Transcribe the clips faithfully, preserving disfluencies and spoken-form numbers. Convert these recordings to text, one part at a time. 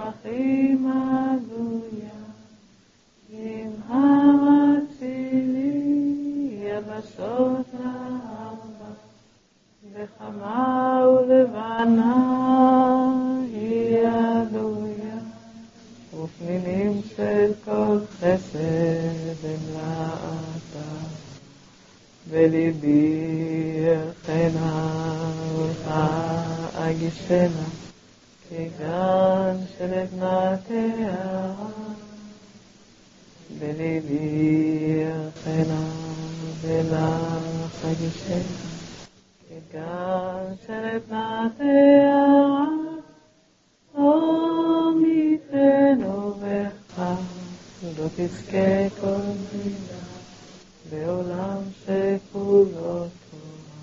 אחים הזויה, עם הרצילי יבשות לארבע, וחמה ולבנה היא עדויה, ופנינים של כל חסד המלאתה, בליבי ירחנה ולאגישנה, כגן של עדנה תארה, בליבי ירחנה ולאגישנה, כגן של עדנה תארה, אור מפנו בך, לא תזכה כל מידה, בעולם שכולו תורה.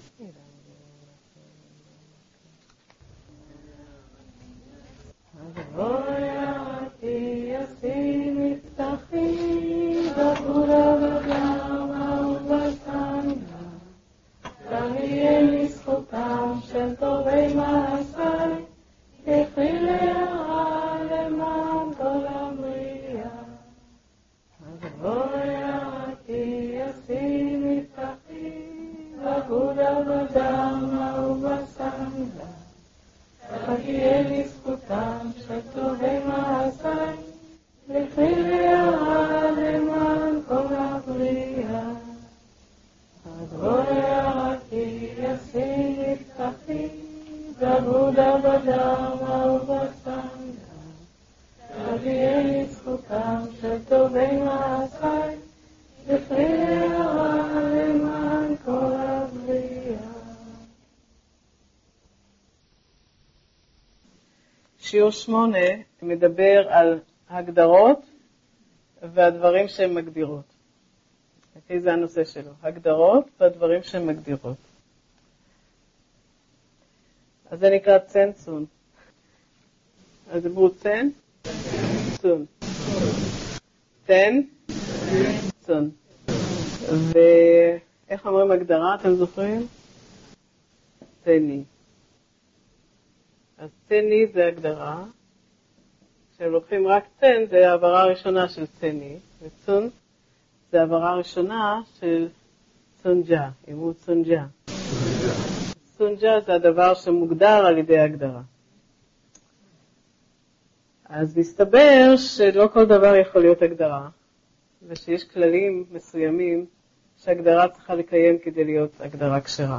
אדוני ירתי ישי מבטחים, בגבורה בגרמה ובסנדה, תהיה לזכותם של טובי מעשי, תכלי להרע למען כל הבריאה. אדוני ירתי ישי מבטחים, בגבורה בגרמה ובסנדה, תהיה לזכותם של טובי מעשי, תכלי להרע למען כל הבריאה. אדוני ירתי ישי מבטחים, בגבורה בגרמה ובסנדה, תהיה לזכותם של טובי מעשי, תכלי להרע למען כל הבריאה. שיעור שמונה מדבר על הגדרות והדברים שהן מגדירות. אוקיי, זה הנושא שלו, הגדרות והדברים שהן מגדירות. אז זה נקרא צנצון. אז אמרו צן, צון. צן, צון. ואיך אומרים הגדרה, אתם זוכרים? צני. אז צני זה הגדרה. כשלוקחים רק צן, זה העברה הראשונה של צני. וצון זה העברה הראשונה של צונג'ה. אמרו צונג'ה. צונג'ה זה הדבר שמוגדר על ידי הגדרה. אז מסתבר שלא כל דבר יכול להיות הגדרה, ושיש כללים מסוימים שהגדרה צריכה לקיים כדי להיות הגדרה כשרה.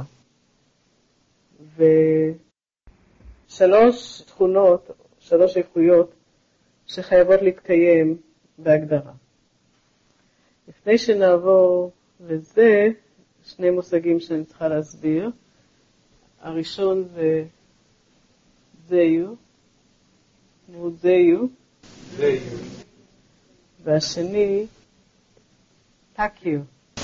ושלוש תכונות, שלוש איכויות שחייבות להתקיים בהגדרה. לפני שנעבור לזה, שני מושגים שאני צריכה להסביר. הראשון זה זיו, נו זיו, זיו. והשני טקיו.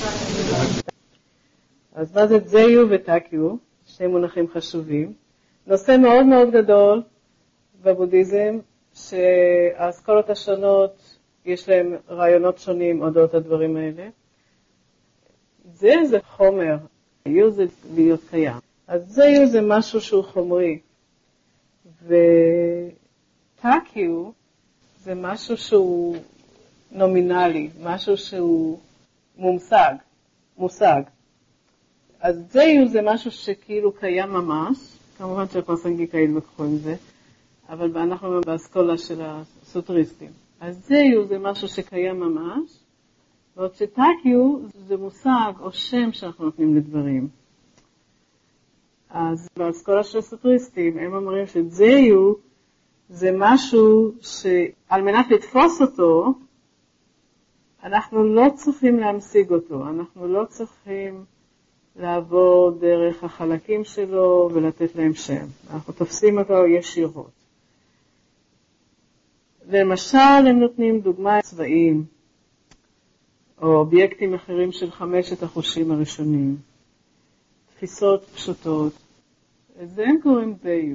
אז מה זה זיו וטקיו? שני מונחים חשובים. נושא מאוד מאוד גדול בבודהיזם, שהאסכולות השונות יש להם רעיונות שונים אודות הדברים האלה. זה זה חומר, יו זה להיות קיים. אז זיו זה משהו שהוא חומרי, וטקיו זה משהו שהוא נומינלי, משהו שהוא מומשג, מושג. אז זיו זה משהו שכאילו קיים ממש, כמובן שהפרסנגיקאים לקחו עם זה, אבל אנחנו באסכולה של הסוטריסטים. אז זיו זה משהו שקיים ממש, ועוד שטקיו זה מושג או שם שאנחנו נותנים לדברים. אז באסכולה של הסוטריסטים הם אומרים שזיו זה משהו שעל מנת לתפוס אותו, אנחנו לא צריכים להמשיג אותו, אנחנו לא צריכים לעבור דרך החלקים שלו ולתת להם שם. אנחנו תופסים אותו ישירות. למשל, הם נותנים דוגמה צבעים, או אובייקטים אחרים של חמשת החושים הראשונים. תפיסות פשוטות. את זה הם קוראים זיו.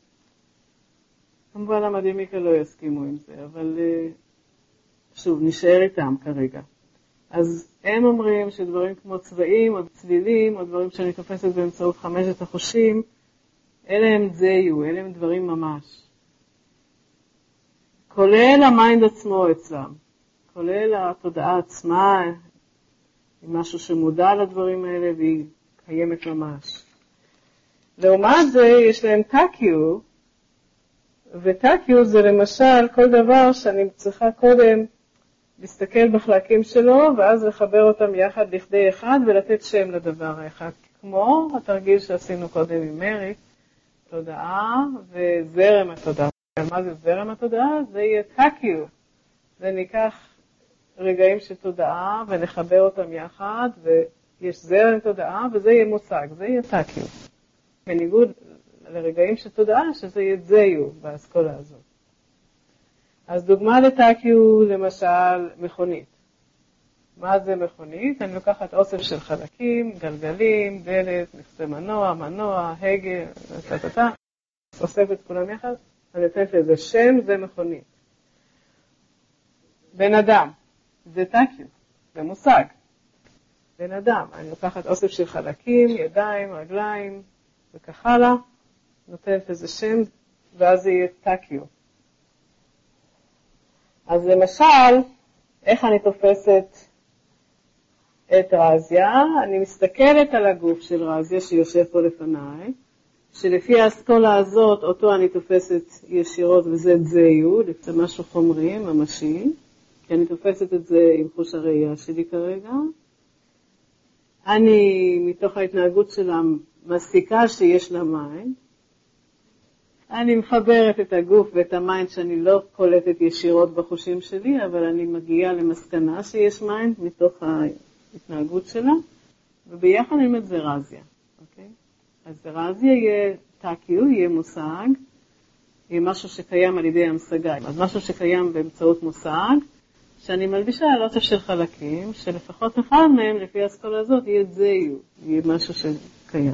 כמובן המדהימיקה לא יסכימו עם זה, אבל שוב, נשאר איתם כרגע. אז הם אומרים שדברים כמו צבעים או צלילים, או דברים שאני תופסת באמצעות חמשת החושים, אלה הם זיו, אלה הם דברים ממש. כולל המיינד עצמו אצלם, כולל התודעה עצמה, היא משהו שמודע לדברים האלה והיא קיימת ממש. לעומת זה יש להם טקיו, וטקיו זה למשל כל דבר שאני צריכה קודם להסתכל בחלקים שלו, ואז לחבר אותם יחד לכדי אחד ולתת שם לדבר האחד. כמו התרגיל שעשינו קודם עם מרי, תודעה וזרם התודעה. מה זה זרם התודעה? זה יהיה טקיו. זה ניקח רגעים של תודעה ונחבר אותם יחד, ויש זרם תודעה וזה יהיה מושג, זה יהיה טקיו. בניגוד לרגעים של תודעה, שזה יהיה זיו באסכולה הזאת. אז דוגמה לטקיו, למשל, מכונית. מה זה מכונית? אני לוקחת אוסף של חלקים, גלגלים, דלת, מכסה מנוע, מנוע, הגה, תתתה, אוסף את כולם יחד, אני נותנת לזה שם, זה מכונית. בן אדם, זה טקיו, זה מושג. בן אדם, אני לוקחת אוסף של חלקים, ידיים, רגליים, וכך הלאה, נותנת לזה שם, ואז זה יהיה טקיו. אז למשל, איך אני תופסת את רזיה? אני מסתכלת על הגוף של רזיה שיושב פה לפניי, שלפי האסכולה הזאת, אותו אני תופסת ישירות, וזה זיו, זה משהו חומרי, ממשי, כי אני תופסת את זה עם חוש הראייה שלי כרגע. אני, מתוך ההתנהגות שלה, מסיקה שיש לה מיינד. אני מחברת את הגוף ואת המיינד שאני לא קולטת ישירות בחושים שלי, אבל אני מגיעה למסקנה שיש מיינד מתוך ההתנהגות שלה, וביחד אני אומרת זה רזיה. אוקיי? אז זה רזיה יהיה טקיו, יהיה מושג, יהיה משהו שקיים על ידי המשגה. אז משהו שקיים באמצעות מושג, שאני מלבישה על אוסף של חלקים, שלפחות אחד מהם, לפי האסכולה הזאת, יהיה זיו, יהיה משהו שקיים.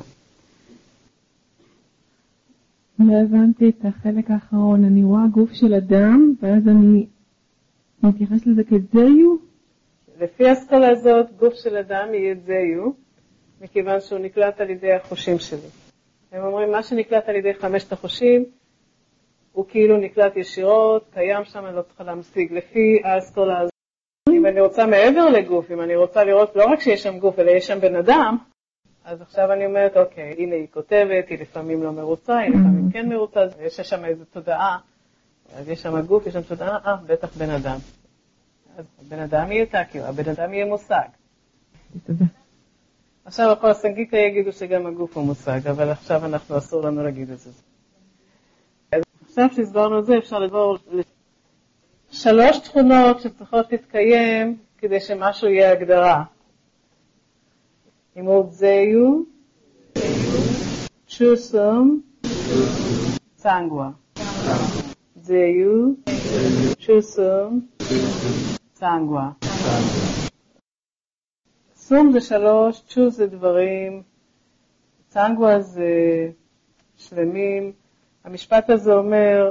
לא הבנתי את החלק האחרון, אני רואה גוף של אדם, ואז אני מתייחס לזה כזיו? לפי האסכולה הזאת, גוף של אדם יהיה זיו, מכיוון שהוא נקלט על ידי החושים שלי. הם אומרים, מה שנקלט על ידי חמשת החושים, הוא כאילו נקלט ישירות, קיים שם, אני לא צריכה להמשיג. לפי האסכולה הזאת, אם אני רוצה מעבר לגוף, אם אני רוצה לראות לא רק שיש שם גוף, אלא יש שם בן אדם, אז עכשיו אני אומרת, אוקיי, הנה היא כותבת, היא לפעמים לא מרוצה, היא לפעמים כן מרוצה, יש שם איזו תודעה, אז יש שם גוף, יש שם תודעה, אה, בטח בן אדם. אז בן אדם יהיה טקיו, הבן אדם יהיה מושג. תודה. עכשיו הכל הסנגיקה יגידו שגם הגוף הוא מושג, אבל עכשיו אנחנו אסור לנו להגיד את זה. אז עכשיו שהסברנו את זה, אפשר לדבור לשלוש תכונות שצריכות להתקיים כדי שמשהו יהיה הגדרה. אימות זיו, צ'וסום, צנגווה. זיו, צ'וסום, צנגווה. סום זה שלוש, צ'וס זה דברים, צנגווה זה שלמים. המשפט הזה אומר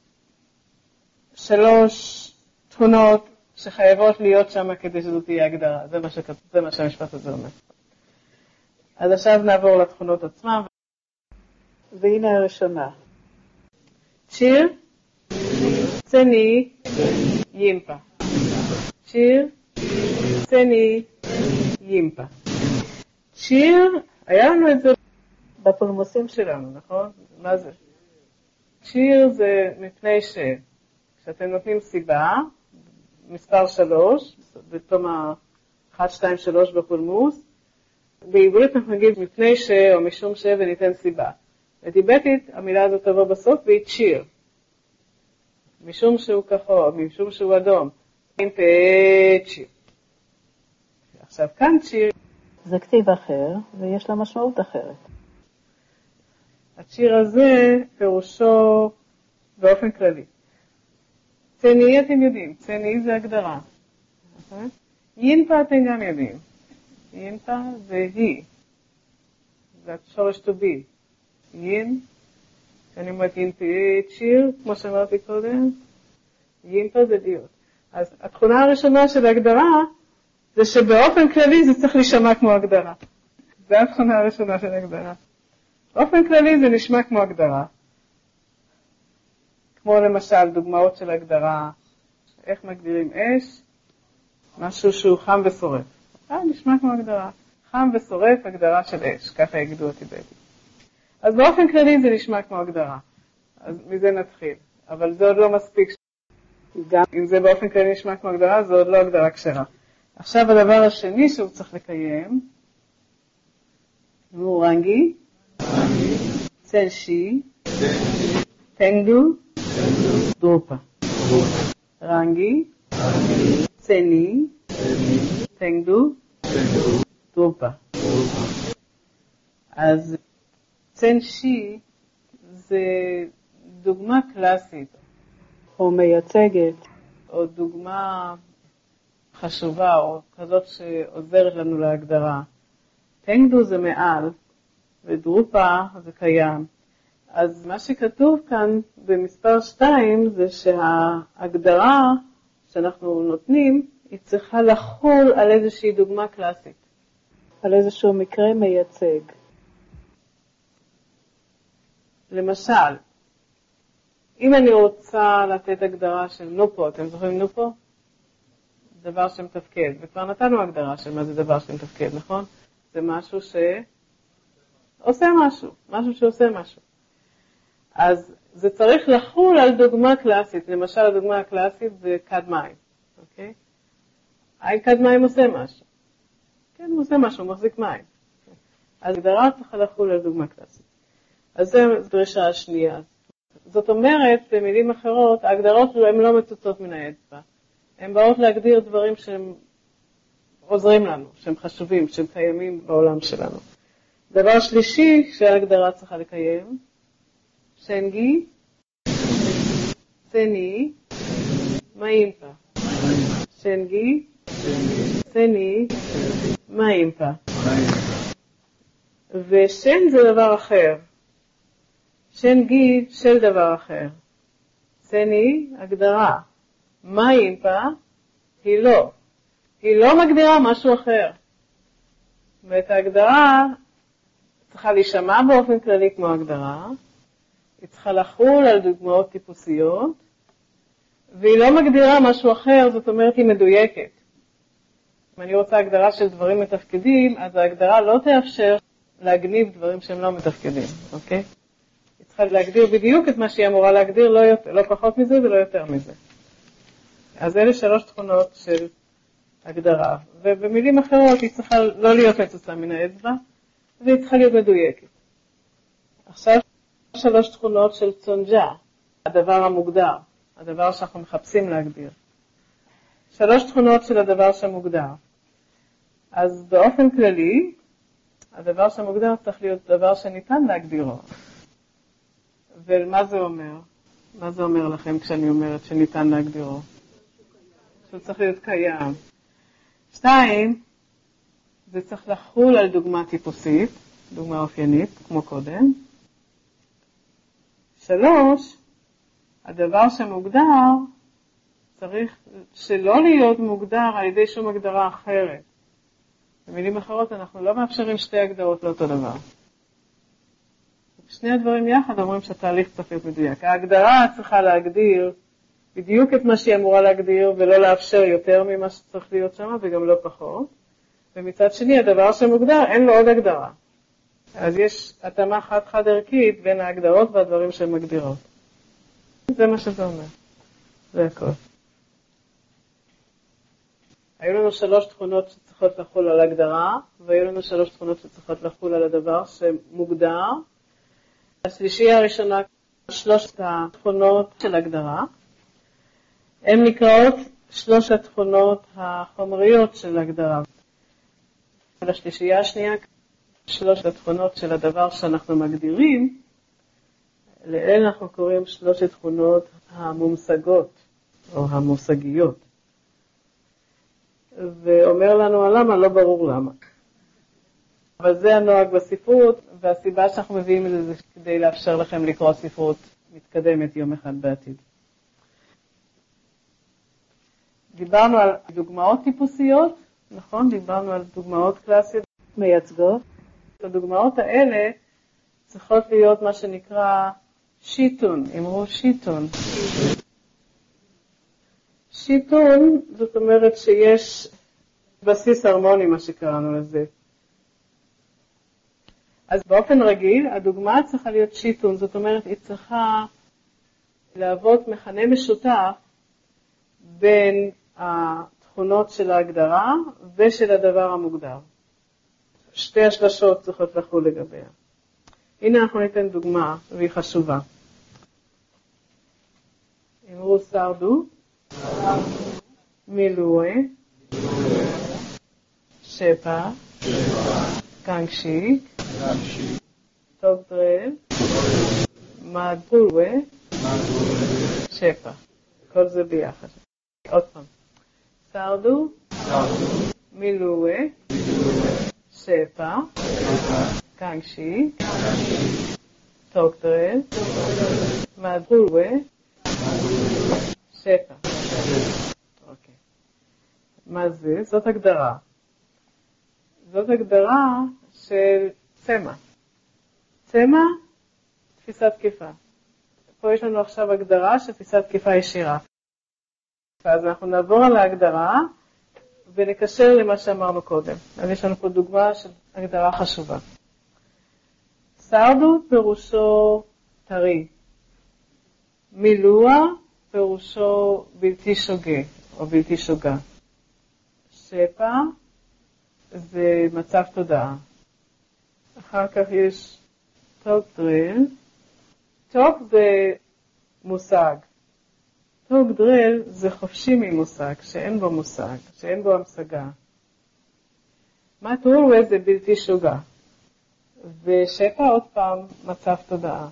שלוש תכונות שחייבות להיות שם כדי שזאת תהיה הגדרה. זה מה, שכ... זה מה שהמשפט הזה אומר. אז עכשיו נעבור לתכונות עצמם. והנה הראשונה. צ'יר, צני, ימפה. צ'יר, צני, ימפה. צ'יר, היה לנו את זה בפולמוסים שלנו, נכון? מה זה? צ'יר זה מפני ש... כשאתם נותנים סיבה, מספר שלוש, בתום ה-אחת, שתיים, שלוש בפולמוס, בעברית אנחנו נגיד מפני ש... או משום ש... וניתן סיבה. בטיבטית המילה הזאת תבוא בסוף והיא צ'יר. משום שהוא כחול, משום שהוא אדום. ימפה צ'יר. עכשיו כאן צ'יר זה כתיב אחר ויש לה משמעות אחרת. הצ'יר הזה פירושו באופן כללי. צני אתם יודעים, צני זה הגדרה. יינפה אתם גם יודעים. יינפה זה היא. זה השורש to be. יין, שאני אומרת יינפה צ'יר, כמו שאמרתי קודם, יינפה זה להיות. אז התכונה הראשונה של ההגדרה זה שבאופן כללי זה צריך להישמע כמו הגדרה. זה התכונה הראשונה של הגדרה. באופן כללי זה נשמע כמו הגדרה. כמו למשל דוגמאות של הגדרה, איך מגדירים אש? משהו שהוא חם ושורף. אה, נשמע כמו הגדרה. חם ושורף, הגדרה של אש, ככה יגידו אותי בעצם. אז באופן כללי זה נשמע כמו הגדרה. אז מזה נתחיל. אבל זה עוד לא מספיק. גם אם זה באופן כללי נשמע כמו הגדרה, זה עוד לא הגדרה כשרה. עכשיו הדבר השני שהוא צריך לקיים, הוא רנגי, צנשי, טנגדו, דרופה. רנגי, צני, טנגדו, דרופה. אז צנשי זה דוגמה קלאסית, או מייצגת, או דוגמה חשובה, או כזאת שעוזרת לנו להגדרה. טנגדו זה מעל, ודרופה זה קיים. אז מה שכתוב כאן במספר שתיים זה שההגדרה שאנחנו נותנים, היא צריכה לחול על איזושהי דוגמה קלאסית, על איזשהו מקרה מייצג. למשל, אם אני רוצה לתת הגדרה של נופו, אתם זוכרים נופו? דבר שמתפקד, וכבר נתנו הגדרה של מה זה דבר שמתפקד, נכון? זה משהו שעושה משהו, משהו שעושה משהו. אז זה צריך לחול על דוגמה קלאסית, למשל הדוגמה הקלאסית זה כד מים, אוקיי? האם כד מים עושה משהו? כן, הוא עושה משהו, הוא מחזיק מים. אז הגדרה צריכה לחול על דוגמה קלאסית. אז זו דרישה השנייה. זאת אומרת, במילים אחרות, ההגדרות הן לא מצוצות מן האצבע. הן באות להגדיר דברים שהם עוזרים לנו, שהם חשובים, שהם קיימים בעולם שלנו. דבר שלישי שההגדרה צריכה לקיים, שנגי, צני, מאימפה. שנגי, צני, מאימפה. ושן זה דבר אחר. שנגי של דבר אחר. צני, הגדרה. מאימפה, היא לא. היא לא מגדירה משהו אחר. ואת ההגדרה צריכה להישמע באופן כללי כמו הגדרה, היא צריכה לחול על דוגמאות טיפוסיות, והיא לא מגדירה משהו אחר, זאת אומרת היא מדויקת. אם אני רוצה הגדרה של דברים מתפקדים, אז ההגדרה לא תאפשר להגניב דברים שהם לא מתפקדים, אוקיי? היא צריכה להגדיר בדיוק את מה שהיא אמורה להגדיר, לא, יותר, לא פחות מזה ולא יותר מזה. אז אלה שלוש תכונות של הגדרה, ובמילים אחרות היא צריכה לא להיות מצוצה מן האצבע, והיא צריכה להיות מדויקת. עכשיו שלוש תכונות של צונג'ה, הדבר המוגדר, הדבר שאנחנו מחפשים להגדיר. שלוש תכונות של הדבר שמוגדר. אז באופן כללי, הדבר שמוגדר צריך להיות דבר שניתן להגדירו. ומה זה אומר? מה זה אומר לכם כשאני אומרת שניתן להגדירו? שהוא צריך להיות קיים. שתיים, זה צריך לחול על דוגמה טיפוסית, דוגמה אופיינית, כמו קודם. שלוש, הדבר שמוגדר צריך שלא להיות מוגדר על ידי שום הגדרה אחרת. במילים אחרות, אנחנו לא מאפשרים שתי הגדרות לאותו דבר. שני הדברים יחד אומרים שהתהליך צריך להיות מדויק. ההגדרה צריכה להגדיר בדיוק את מה שהיא אמורה להגדיר, ולא לאפשר יותר ממה שצריך להיות שם, וגם לא פחות. ומצד שני, הדבר שמוגדר, אין לו עוד הגדרה. אז יש התאמה חד-חד ערכית בין ההגדרות והדברים שהן מגדירות. זה מה שזה אומר. זה הכל. היו לנו שלוש תכונות שצריכות לחול על הגדרה, והיו לנו שלוש תכונות שצריכות לחול על הדבר שמוגדר. השלישייה הראשונה, שלושת התכונות של הגדרה. הן נקראות שלוש התכונות החומריות של הגדרה. ולשלישייה השנייה, שלוש התכונות של הדבר שאנחנו מגדירים, לאלה אנחנו קוראים שלוש התכונות המומשגות, או המושגיות. ואומר לנו למה, לא ברור למה. אבל זה הנוהג בספרות, והסיבה שאנחנו מביאים את זה זה כדי לאפשר לכם לקרוא ספרות מתקדמת יום אחד בעתיד. דיברנו על דוגמאות טיפוסיות, נכון? דיברנו על דוגמאות קלאסיות מייצגות. הדוגמאות האלה צריכות להיות מה שנקרא שיטון, אמרו שיטון. שיטון, זאת אומרת שיש בסיס הרמוני, מה שקראנו לזה. אז באופן רגיל, הדוגמה צריכה להיות שיטון, זאת אומרת, היא צריכה להוות מכנה משותף בין התכונות של ההגדרה ושל הדבר המוגדר. שתי השלשות צריכות לחול לגביה. הנה אנחנו ניתן דוגמה, והיא חשובה. אמרו סרדו, מילואה, שפע, קנקשיק, טוקטרל, מדבולווה, שפע. כל זה ביחד. עוד פעם. סרדו, מילואה, שפע, קנקשיק, טוקטרל, מדבולווה, שפע. אוקיי. מה זה? זאת הגדרה. זאת הגדרה של צמא. צמא, תפיסת תקיפה. פה יש לנו עכשיו הגדרה של תפיסת תקיפה ישירה. אז אנחנו נעבור על ההגדרה ונקשר למה שאמרנו קודם. אז יש לנו פה דוגמה של הגדרה חשובה. סרדו פירושו טרי. מילוע פירושו בלתי שוגה או בלתי שוגה. שפע זה מצב תודעה. אחר כך יש טוק דריל. טוק זה מושג. טוק דריל זה חופשי ממושג, שאין בו מושג, שאין בו המשגה. מטרולווה זה בלתי שוגה. ושפע עוד פעם מצב תודעה.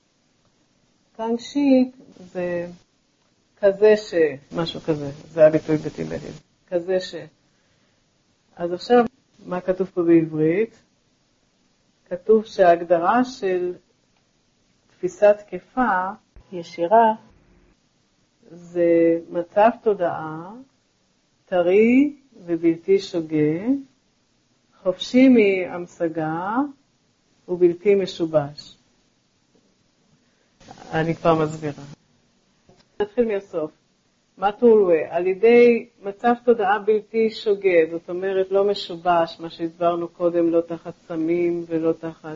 קנקשיק זה כזה ש... משהו כזה, זה הביטוי בטיבטית. כזה ש... אז עכשיו, מה כתוב פה בעברית? כתוב שההגדרה של תפיסת תקיפה ישירה זה מצב תודעה, טרי ובלתי שוגה, חופשי מהמשגה ובלתי משובש. אני כבר מסבירה. נתחיל מהסוף. מטרולווה, על ידי מצב תודעה בלתי שוגה, זאת אומרת לא משובש, מה שהסברנו קודם, לא תחת סמים ולא תחת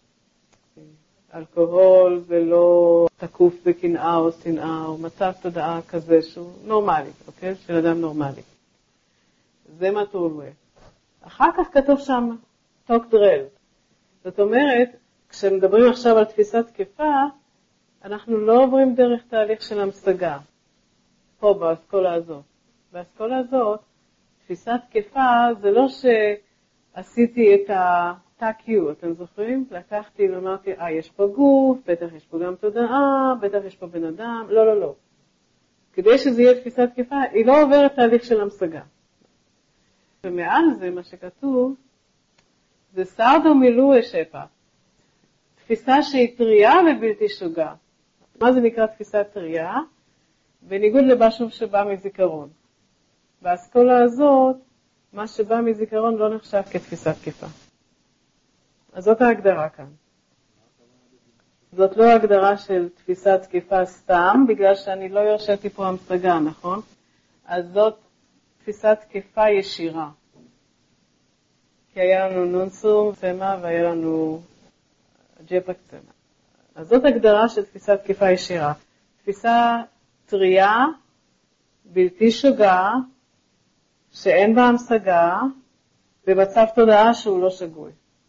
אלכוהול ולא תקוף בקנאה או שנאה, או מצב תודעה כזה שהוא נורמלי, אוקיי? של אדם נורמלי. זה מטרולווה. אחר כך כתוב שם טוק דרל. זאת אומרת, כשמדברים עכשיו על תפיסת תקיפה, אנחנו לא עוברים דרך תהליך של המשגה. פה באסכולה הזאת. באסכולה הזאת, תפיסת תקיפה זה לא שעשיתי את ה-תא-קיו, אתם זוכרים? לקחתי ואמרתי, אה, יש פה גוף, בטח יש פה גם תודעה, בטח יש פה בן אדם, לא, לא, לא. כדי שזה יהיה תפיסת תקיפה, היא לא עוברת תהליך של המשגה. ומעל זה, מה שכתוב, זה סרדו מילואה שפע. תפיסה שהיא טריה ובלתי שוגה. מה זה נקרא תפיסת טריה? בניגוד למשהו שבא מזיכרון. באסכולה הזאת, מה שבא מזיכרון לא נחשב כתפיסת תקיפה. אז זאת ההגדרה כאן. זאת לא הגדרה של תפיסת תקיפה סתם, בגלל שאני לא הרשיתי פה המשגה, נכון? אז זאת תפיסת תקיפה ישירה. כי היה לנו נונסום צמא והיה לנו ג'פק צמא. אז זאת הגדרה של תפיסת תקיפה ישירה. תפיסה טריה, בלתי שוגה, שאין בה המשגה, במצב תודעה שהוא לא שגוי.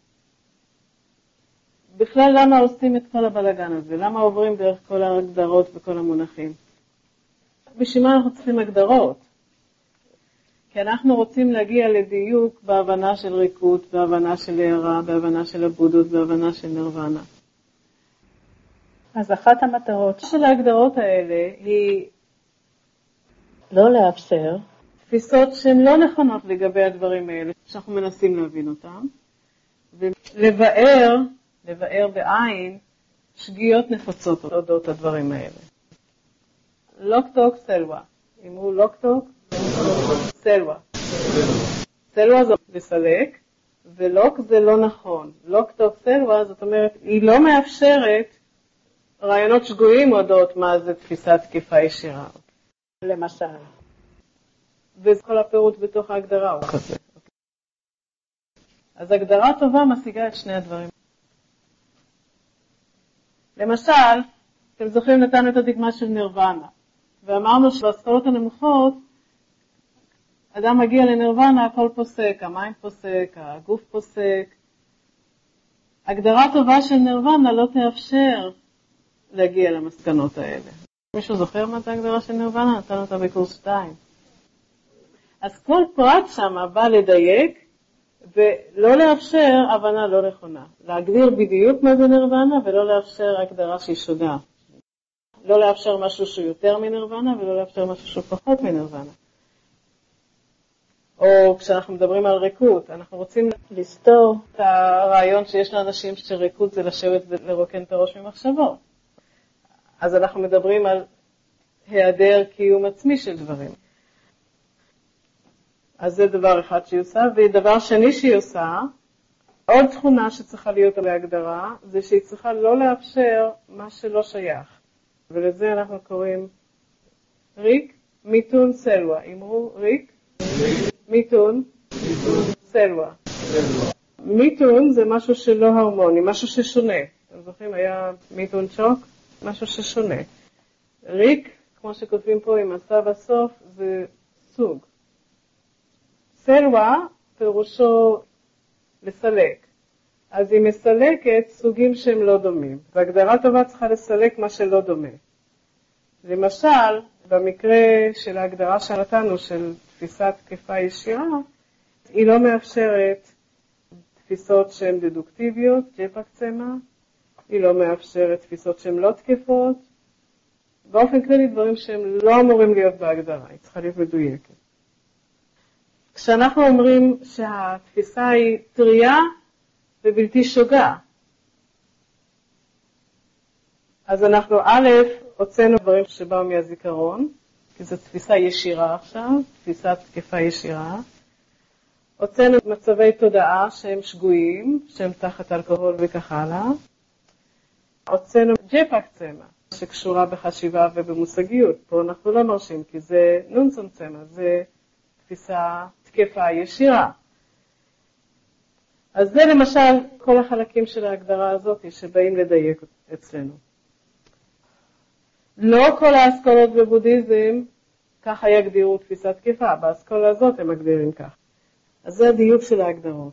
בכלל למה עושים את כל הבלגן הזה? למה עוברים דרך כל ההגדרות וכל המונחים? בשביל מה אנחנו צריכים הגדרות? כי אנחנו רוצים להגיע לדיוק בהבנה של ריקות, בהבנה של הערה, בהבנה של הבודות, בהבנה של נרוונה. אז אחת המטרות של ההגדרות האלה היא לא לאפשר תפיסות שהן לא נכונות לגבי הדברים האלה, שאנחנו מנסים להבין אותם, ולבאר, לבאר בעין, שגיאות נפוצות אודות הדברים האלה. לוקטוק סלווה. אמרו לוקטוק סלווה. סלווה זה לסלק, ולוק זה לא נכון. לוקטוק סלווה זאת אומרת, היא לא מאפשרת רעיונות שגויים אודות מה זה תפיסת תקיפה ישירה. למשל. וכל הפירוט בתוך ההגדרה הוא כזה. אז הגדרה טובה משיגה את שני הדברים. למשל, אתם זוכרים נתנו את הדוגמה של נירוונה, ואמרנו שבהשכלות הנמוכות, אדם מגיע לנירוונה, הכל פוסק, המים פוסק, הגוף פוסק. הגדרה טובה של נירוונה לא תאפשר להגיע למסקנות האלה. מישהו זוכר מה זה הגדרה של נירוונה? נתנו אותה בקורס שתיים. אז כל פרט שם בא לדייק, ולא לאפשר הבנה לא נכונה. להגדיר בדיוק מה זה נירוונה, ולא לאפשר הגדרה שהיא שונה. לא לאפשר משהו שהוא יותר מנירוונה, ולא לאפשר משהו שהוא פחות מנירוונה. או כשאנחנו מדברים על ריקות, אנחנו רוצים לסתור את הרעיון שיש לאנשים שריקות זה לשבת ולרוקן את הראש ממחשבות. אז אנחנו מדברים על היעדר קיום עצמי של דברים. אז זה דבר אחד שהיא עושה, ודבר שני שהיא עושה, עוד תכונה שצריכה להיות על ההגדרה, זה שהיא צריכה לא לאפשר מה שלא שייך. ולזה אנחנו קוראים ריק, מיתון, סלווה. אמרו ריק, מיתון, סלווה. מיתון זה משהו שלא הרמוני, משהו ששונה. אתם זוכרים, היה מיתון צ'וק, משהו ששונה. ריק, כמו שכותבים פה עם עשה בסוף, זה סוג. סלווה פירושו לסלק. אז היא מסלקת סוגים שהם לא דומים. והגדרה טובה צריכה לסלק מה שלא דומה. למשל, במקרה של ההגדרה שנתנו של תפיסת תקיפה ישירה, היא לא מאפשרת תפיסות שהן דדוקטיביות, ג'פק צמא, היא לא מאפשרת תפיסות שהן לא תקפות, באופן כללי דברים שהם לא אמורים להיות בהגדרה, היא צריכה להיות מדויקת. כשאנחנו אומרים שהתפיסה היא טריה ובלתי שוגה, אז אנחנו א', הוצאנו דברים שבאו מהזיכרון, כי זו תפיסה ישירה עכשיו, תפיסת תקיפה ישירה. הוצאנו מצבי תודעה שהם שגויים, שהם תחת אלכוהול וכך הלאה. הוצאנו ג'פק צמא, שקשורה בחשיבה ובמושגיות. פה אנחנו לא מרשים, כי זה נונסון צמא, זה תפיסה תקיפה ישירה. אז זה למשל כל החלקים של ההגדרה הזאת שבאים לדייק אצלנו. לא כל האסכולות בבודהיזם ככה יגדירו תפיסת תקיפה, באסכולה הזאת הם מגדירים כך. אז זה הדיוק של ההגדרות.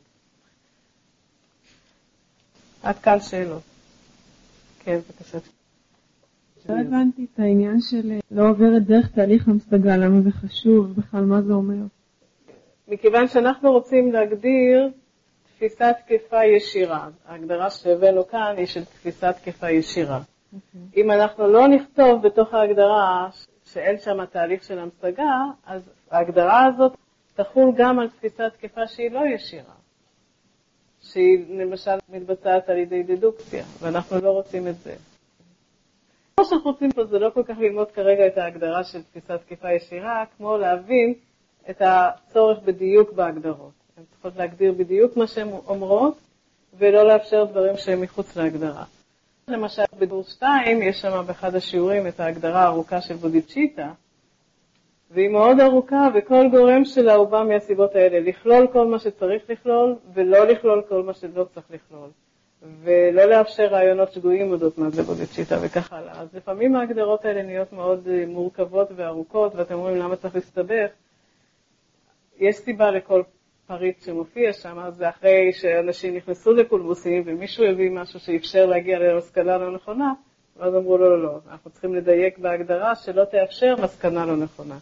עד כאן שאלות. כן, בבקשה. לא הבנתי את העניין של לא עוברת דרך תהליך המשגה, למה זה חשוב, בכלל מה זה אומר? מכיוון שאנחנו רוצים להגדיר תפיסת תקיפה ישירה. ההגדרה שהבאנו כאן היא של תפיסת תקיפה ישירה. Okay. אם אנחנו לא נכתוב בתוך ההגדרה שאין שם תהליך של המשגה, אז ההגדרה הזאת תחול גם על תפיסת תקיפה שהיא לא ישירה. שהיא למשל מתבצעת על ידי דדוקציה, ואנחנו לא רוצים את זה. מה שאנחנו רוצים פה זה לא כל כך ללמוד כרגע את ההגדרה של תפיסת תקיפה ישירה, כמו להבין את הצורך בדיוק בהגדרות. הן צריכות להגדיר בדיוק מה שהן אומרות, ולא לאפשר דברים שהם מחוץ להגדרה. למשל, בקורס שתיים יש שם באחד השיעורים את ההגדרה הארוכה של בודיצ'יטה, והיא מאוד ארוכה, וכל גורם שלה הוא בא מהסיבות האלה, לכלול כל מה שצריך לכלול, ולא לכלול כל מה שלא צריך לכלול. ולא לאפשר רעיונות שגויים אודות מה זה בודיצ'יטה וכך הלאה. אז לפעמים ההגדרות האלה נהיות מאוד מורכבות וארוכות, ואתם אומרים למה צריך להסתבך. יש סיבה לכל פריט שמופיע שם, אז זה אחרי שאנשים נכנסו לקולבוסים, ומישהו הביא משהו שאפשר להגיע להשכלה לא נכונה, ואז אמרו לא, לא, לא, אנחנו צריכים לדייק בהגדרה שלא תאפשר מסקנה לא נכונה.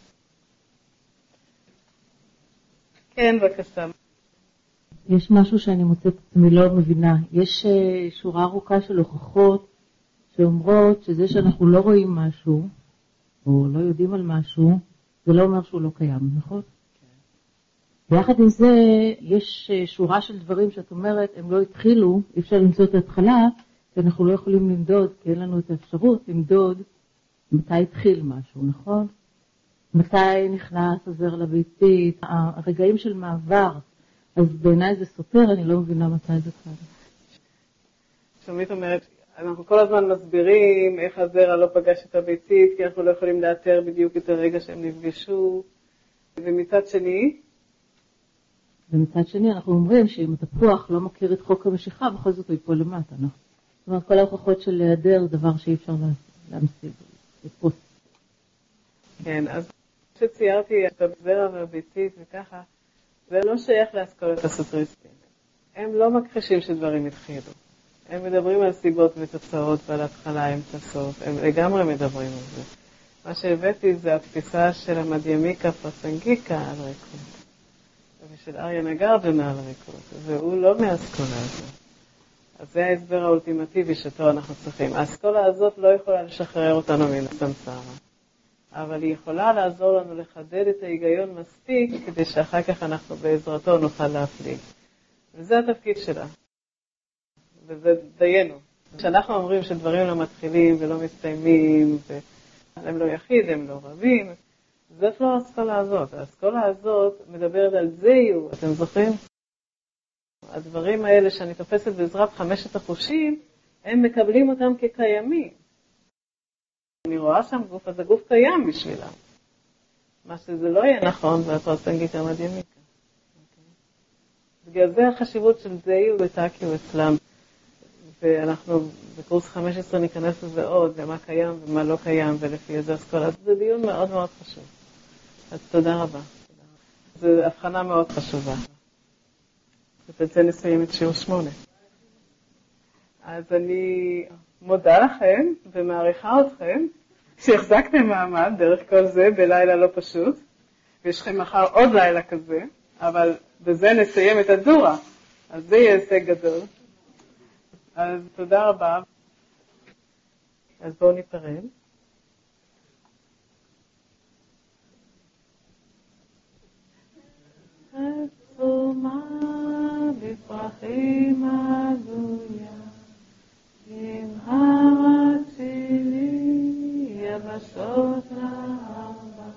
כן, בבקשה. יש משהו שאני מוצאת עצמי לא מבינה. יש שורה ארוכה של הוכחות שאומרות שזה שאנחנו לא רואים משהו, או לא יודעים על משהו, זה לא אומר שהוא לא קיים, נכון? ביחד עם זה, יש שורה של דברים שאת אומרת, הם לא התחילו, אי אפשר למצוא את ההתחלה, כי אנחנו לא יכולים למדוד, כי אין לנו את האפשרות למדוד מתי התחיל משהו, נכון? מתי נכנס עזר לביתית, הרגעים של מעבר, אז בעיניי זה סותר, אני לא מבינה מתי זה קרה. שמית אומרת, אנחנו כל הזמן מסבירים איך הזרע לא פגש את הביצית, כי אנחנו לא יכולים לאתר בדיוק את הרגע שהם נפגשו. ומצד שני, ומצד שני אנחנו אומרים שאם התפוח לא מכיר את חוק המשיכה, בכל זאת הוא ייפול למטה, לא? זאת אומרת, כל ההוכחות של להיעדר דבר שאי אפשר להמשיג, לתפוס. כן, אז כשציירתי את הזרע והביצית וככה, זה לא שייך לאסכולת הסוטריסטים. הם לא מכחישים שדברים התחילו. הם מדברים על סיבות ותוצאות ועל התחלה, אמצע סוף. הם לגמרי מדברים על זה. מה שהבאתי זה התפיסה של המדיאמיקה פרסנגיקה על ריקוד. ושל אריה נגרדנה על ריקוד. והוא לא מהאסכולה הזאת. אז זה ההסבר האולטימטיבי שאותו אנחנו צריכים. האסכולה הזאת לא יכולה לשחרר אותנו מן הסמסרה. אבל היא יכולה לעזור לנו לחדד את ההיגיון מספיק, כדי שאחר כך אנחנו בעזרתו נוכל להפליג. וזה התפקיד שלה. וזה דיינו. כשאנחנו אומרים שדברים לא מתחילים ולא מסתיימים, והם לא יחיד, הם לא רבים, זאת לא האסכולה הזאת. האסכולה הזאת מדברת על זהו, אתם זוכרים? הדברים האלה שאני תופסת בעזרת חמשת החושים, הם מקבלים אותם כקיימים. אני רואה שם גוף, אז הגוף קיים בשבילם. מה שזה לא יהיה נכון, זה הפרסנגית המדיאמיקה. בגלל זה החשיבות של זהו וטאקיו אצלם. ואנחנו בקורס חמש עשרה ניכנס לזה עוד, ומה קיים ומה לא קיים, ולפי איזה אסכולה. זה דיון מאוד מאוד חשוב. אז תודה רבה. זו הבחנה מאוד חשובה. ובזה נסיים את שיעור שמונה. אז אני מודה לכם ומעריכה אתכם שהחזקתם מעמד דרך כל זה בלילה לא פשוט, ויש לכם מחר עוד לילה כזה, אבל בזה נסיים את הדורה, אז זה יהיה הישג גדול. אז תודה רבה. אז בואו ניפרד. עצומה בפרחים עלויה, עם הרצילי יבשות לארבע,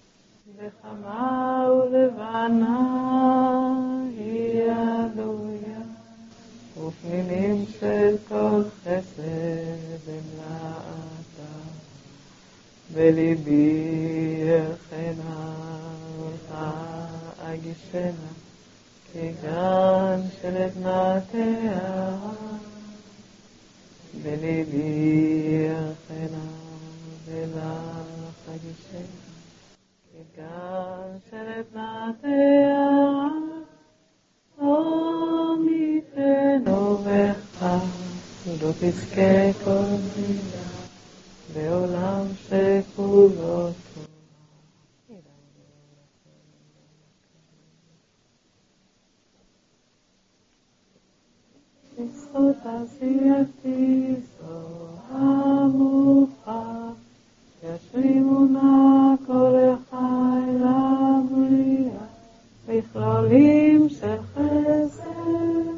בחמה ולבנה היא עלויה, ופנינים של כל חסד במלאתה, בליבי ירחנה ולאגישנה, כי גן של עדנתיה, בליבי ירחנה ולאגישנה, כי גן של עדנתיה, עמיתנו בך, לא תזכה כל מילה, בעולם שכולו טוב. בזכות עשייתי זו המובחר, ישרימו נא כל החי לבריאה, מכלולים של חסד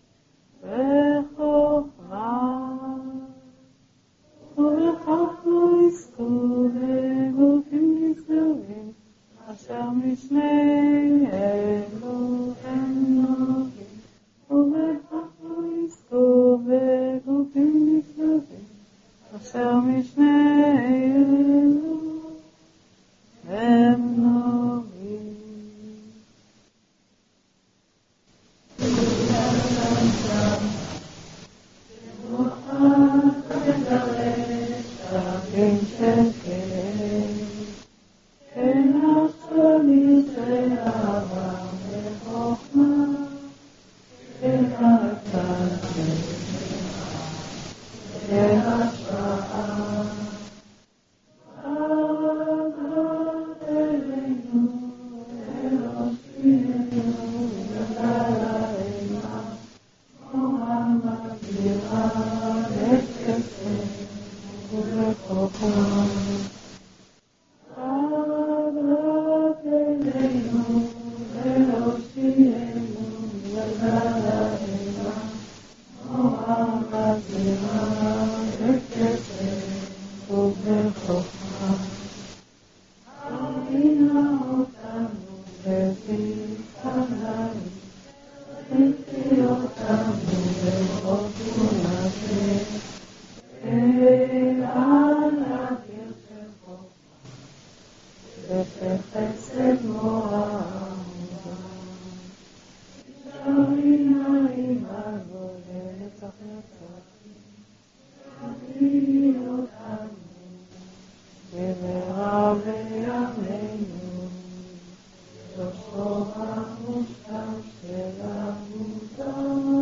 וחוכמה, ובכך לא יזכו בגופים נשגבים, אשר משני אלו הם נוגעים, ובכך לא יזכו בגופים נשגבים, אשר משני אלו הם נוגעים. וחסד מורה שעיניים הגוללת החלטתי להיות עמו במהרה בימינו שושו המושלם של עבודה